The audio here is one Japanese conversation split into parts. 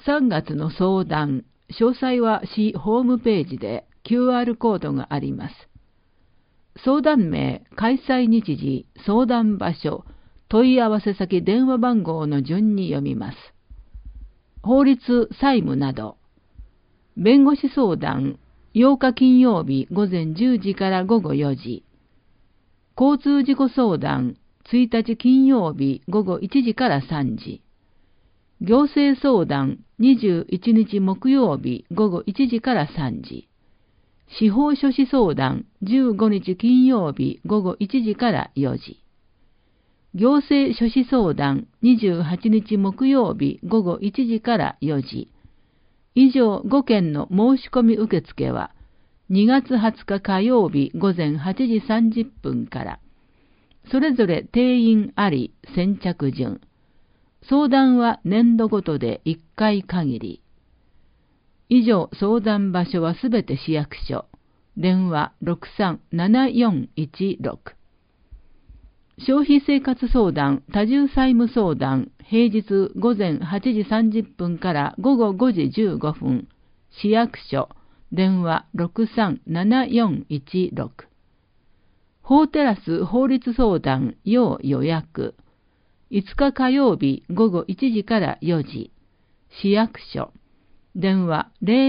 3月の相談、詳細は市ホームページで QR コードがあります。相談名、開催日時、相談場所、問い合わせ先電話番号の順に読みます。法律、債務など。弁護士相談、8日金曜日午前10時から午後4時。交通事故相談、1日金曜日午後1時から3時。行政相談、21日木曜日午後1時から3時。司法書士相談、15日金曜日午後1時から4時。行政書士相談、28日木曜日午後1時から4時。以上5件の申し込み受付は、2月20日火曜日午前8時30分から、それぞれ定員あり先着順。相談は年度ごとで1回限り。以上、相談場所はすべて市役所。電話637416。消費生活相談、多重債務相談、平日午前8時30分から午後5時15分。市役所。電話637416。法テラス法律相談要予約。5日火曜日午後1時から4時。市役所。電話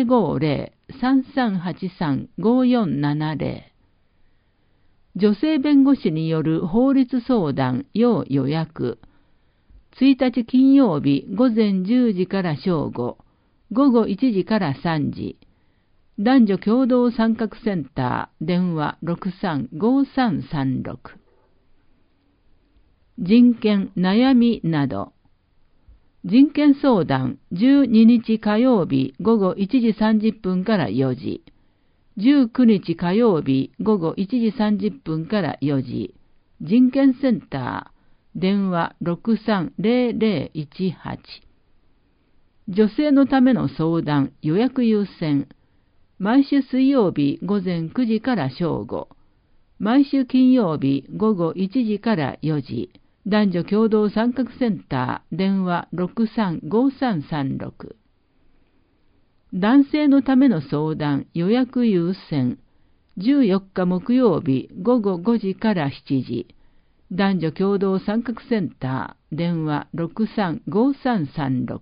050-3383-5470。女性弁護士による法律相談要予約。1日金曜日午前10時から正午。午後1時から3時。男女共同参画センター。電話635336。人権悩みなど。人権相談12日火曜日午後1時30分から4時。19日火曜日午後1時30分から4時。人権センター。電話630018。女性のための相談予約優先。毎週水曜日午前9時から正午。毎週金曜日午後1時から4時。男女共同参画センター。電話635336。男性のための相談予約優先。14日木曜日午後5時から7時。男女共同参画センター。電話635336。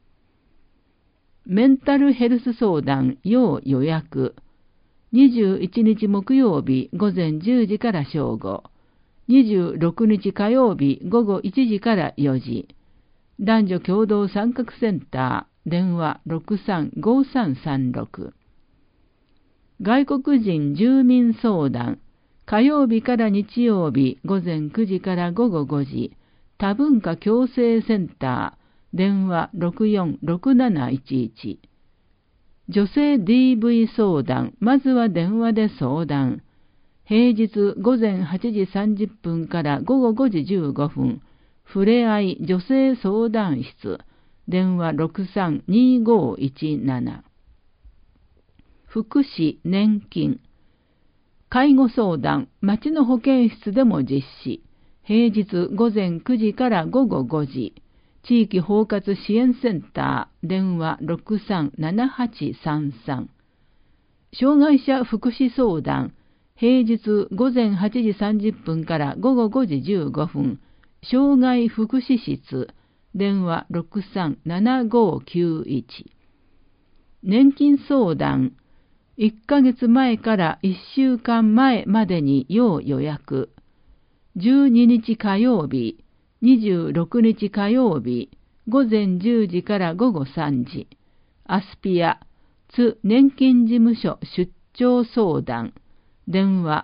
メンタルヘルス相談要予約。21日木曜日午前10時から正午。26日火曜日午後1時から4時。男女共同参画センター。電話635336。外国人住民相談。火曜日から日曜日午前9時から午後5時。多文化共生センター。電話646711。女性 DV 相談。まずは電話で相談。平日午前8時30分から午後5時15分。ふれあい女性相談室。電話632517。福祉、年金。介護相談。町の保健室でも実施。平日午前9時から午後5時。地域包括支援センター。電話637833。障害者福祉相談。平日午前8時30分から午後5時15分。障害福祉室。電話637591。年金相談。1ヶ月前から1週間前までに要予約。12日火曜日、26日火曜日、午前10時から午後3時。アスピア、津年金事務所出張相談。電話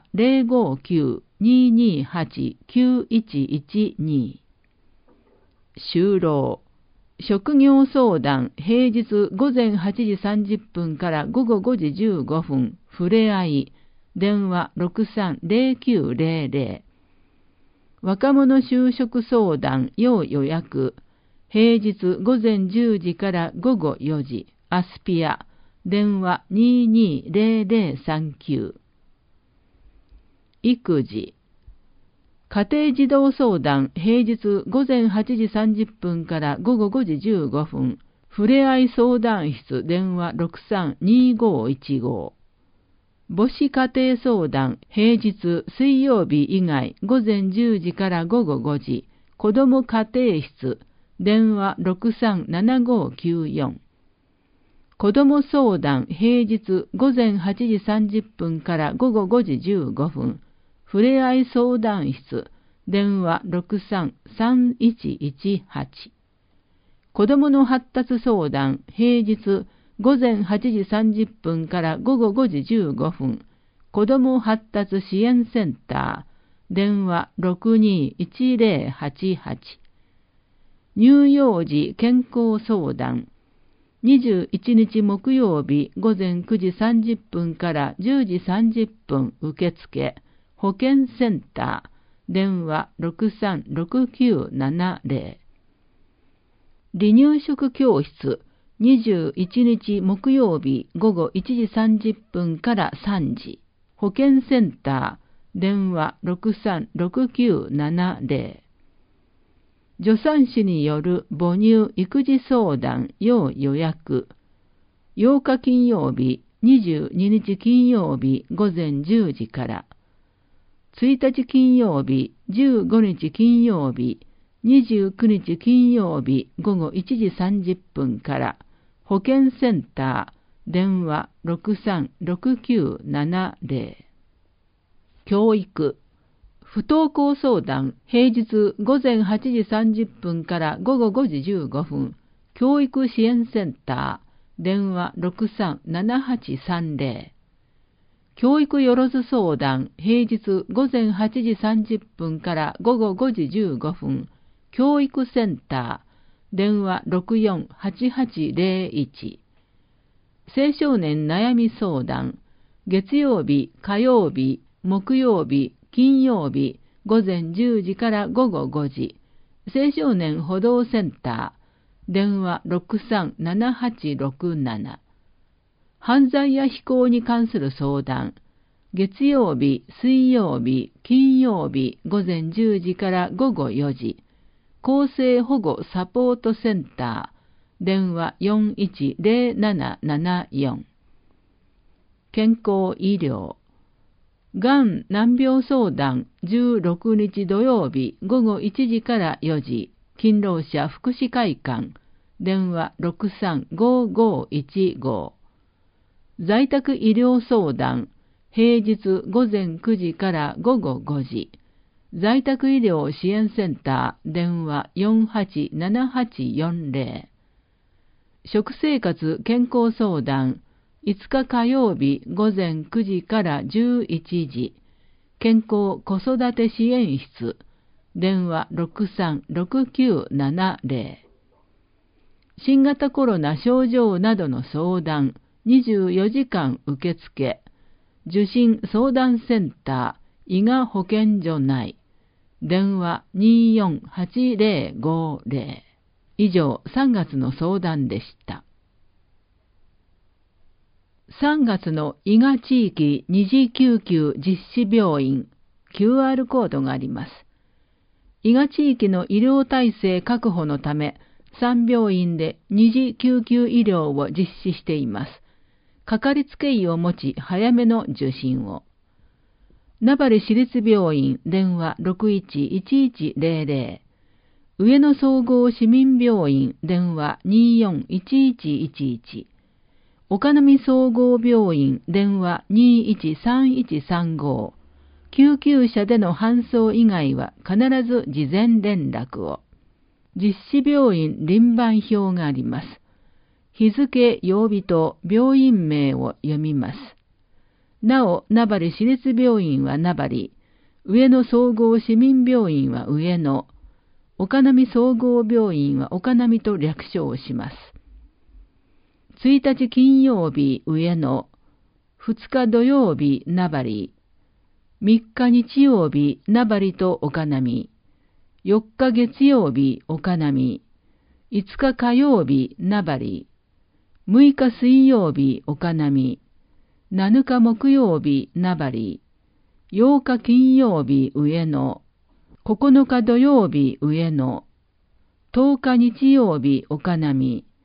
059-228-9112。就労。職業相談。平日午前8時30分から午後5時15分。ふれあい。電話630900。若者就職相談要予約。平日午前10時から午後4時。アスピア。電話220039。育児。家庭児童相談。平日午前8時30分から午後5時15分。 ふれあい相談室電話 632515。母子家庭相談平日水曜日以外午前10時から午後5時。子ども家庭室電話 637594。子ども相談平日午前8時30分から午後5時15分。ふれあい相談室電話 633118。子どもの発達相談平日午前8時30分から午後5時15分。子ども発達支援センター電話 621088。乳幼児健康相談21日木曜日午前9時30分から10時30分受付保健センター電話 636970。離乳食教室21日木曜日午後1時30分から3時保健センター電話 636970。助産師による母乳育児相談要予約8日金曜日22日金曜日午前10時から1日金曜日15日金曜日29日金曜日午後1時30分から保健センター電話 636970。教育不登校相談平日午前8時30分から午後5時15分教育支援センター電話 637830。教育よろず相談平日午前8時30分から午後5時15分教育センター電話 648801。青少年悩み相談月曜日火曜日木曜日金曜日午前10時から午後5時青少年補導センター電話 637867。犯罪や非行に関する相談月曜日水曜日金曜日午前10時から午後4時更生保護サポートセンター電話 410774。健康医療がん難病相談16日土曜日午後1時から4時勤労者福祉会館電話 635515。在宅医療相談平日午前9時から午後5時在宅医療支援センター電話 487840。食生活健康相談5日火曜日午前9時から11時健康子育て支援室電話 636970。新型コロナ症状などの相談24時間受付受診相談センター伊賀保健所内電話 248050。以上3月の相談でした。3月の伊賀地域二次救急実施病院 QR コードがあります。伊賀地域の医療体制確保のため3病院で二次救急医療を実施しています。かかりつけ医を持ち早めの受診を。名張市立病院電話 611100。上野総合市民病院電話 241111。岡波総合病院電話 213135。救急車での搬送以外は必ず事前連絡を。実施病院輪番表があります。日付、曜日と病院名を読みます。なお、名張市立病院は名張、上野総合市民病院は上野、岡波総合病院は岡波と略称します。1日金曜日上野、2日土曜日名張、3日日曜日名張と岡波、4日月曜日岡波、5日火曜日名張、6日水曜日岡波、7日木曜日名張、8日金曜日上野、9日土曜日上野、10日日曜日岡波、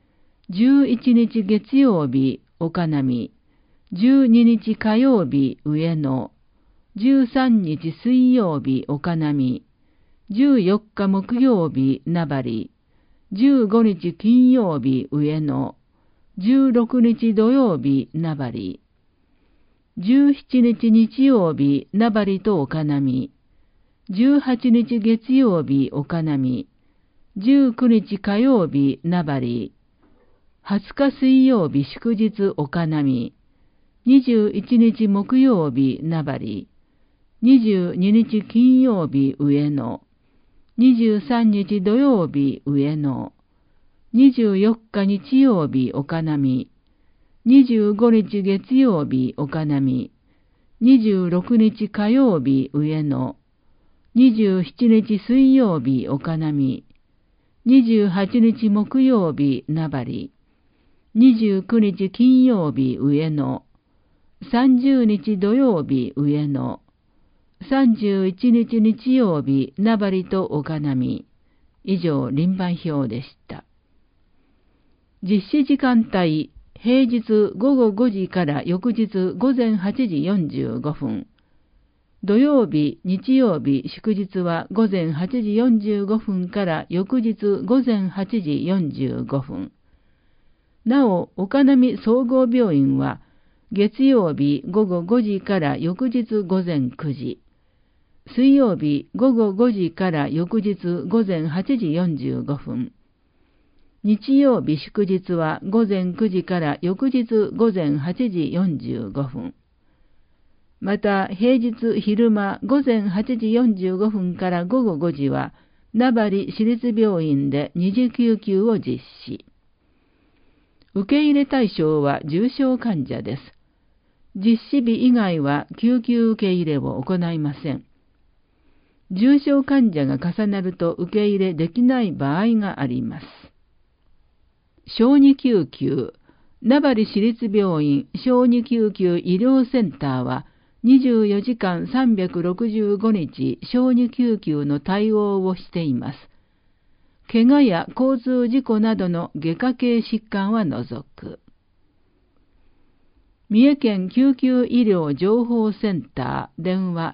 11日月曜日、岡波、12日火曜日、上野、13日水曜日、岡波、14日木曜日、名張、15日金曜日、上野、16日土曜日、名張、17日日曜日、名張と岡波、18日月曜日、岡波、19日火曜日、名張、20日水曜日祝日岡波、21日木曜日名張、22日金曜日上野、23日土曜日上野、24日日曜日岡波、25日月曜日岡波、26日火曜日上野、27日水曜日岡波、28日木曜日名張、29日金曜日上野、30日土曜日上野、31日日曜日名張と岡波。以上、輪番表でした。実施時間帯、平日午後5時から翌日午前8時45分。土曜日、日曜日、祝日は午前8時45分から翌日午前8時45分。なお、岡波総合病院は、月曜日午後5時から翌日午前9時、水曜日午後5時から翌日午前8時45分、日曜日祝日は午前9時から翌日午前8時45分。また、平日昼間午前8時45分から午後5時は、名張市立病院で二次救急を実施。受け入れ対象は重症患者です。実施日以外は救急受け入れを行いません。重症患者が重なると受け入れできない場合があります。小児救急、名張市立病院小児救急医療センターは24時間365日小児救急の対応をしています。怪我や交通事故などの外科系疾患は除く。三重県救急医療情報センター電話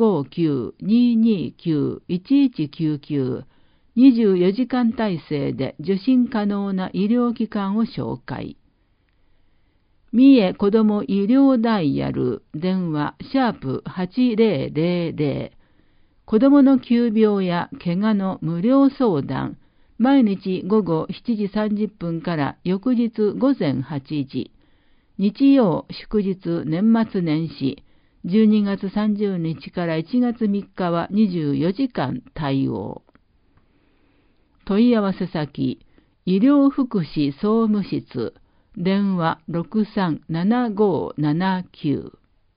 059-229-1199 24時間体制で受診可能な医療機関を紹介。三重子ども医療ダイヤル電話#8000子どもの急病や怪我の無料相談、毎日午後7時30分から翌日午前8時、日曜祝日年末年始、12月30日から1月3日は24時間対応。問い合わせ先、医療福祉総務室、電話637579。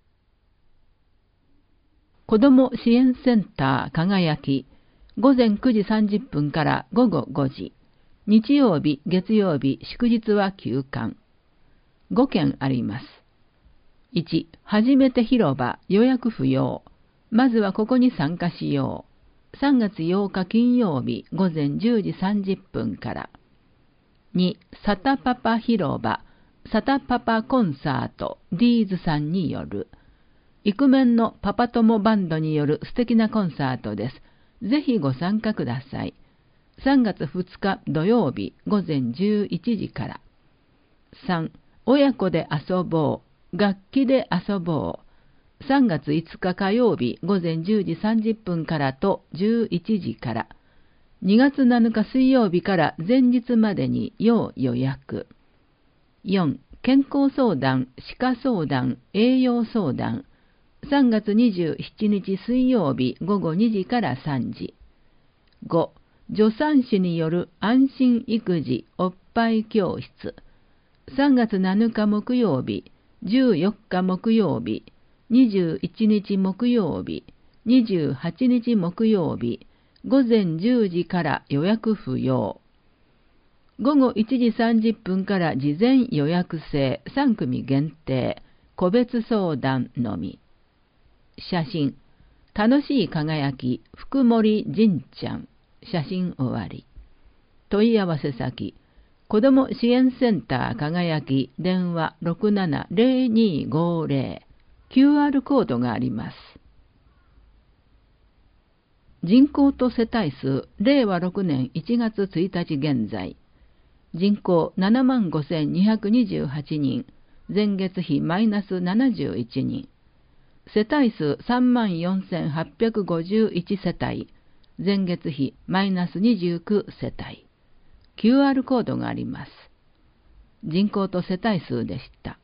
子ども支援センター輝き、午前9時30分から午後5時、日曜日、月曜日、祝日は休館。5件あります。1、初めて広場予約不要。まずはここに参加しよう。3月8日金曜日午前10時30分から。2、サタパパ広場、サタパパコンサート、ディーズさんによる。イクメンのパパ友バンドによる素敵なコンサートです。ぜひご参加ください。3月2日土曜日午前11時から。3、親子で遊ぼう、楽器で遊ぼう。3月5日火曜日午前10時30分からと11時から。2月7日水曜日から前日までに要予約。4、健康相談、歯科相談、栄養相談。3月27日水曜日午後2時から3時。5、助産師による安心育児おっぱい教室。3月7日木曜日、14日木曜日、21日木曜日、28日木曜日、午前10時から予約不要。午後1時30分から事前予約制3組限定、個別相談のみ。写真、楽しい輝き、福森仁ちゃん。写真終わり。問い合わせ先、 子ども支援センター輝き電話 670250 QR コードがあります。人口と世帯数令和6年1月1日現在人口75,228人前月比マイナス71人世帯数34,851世帯前月比マイナス29世帯QR コードがあります。人口と世帯数でした。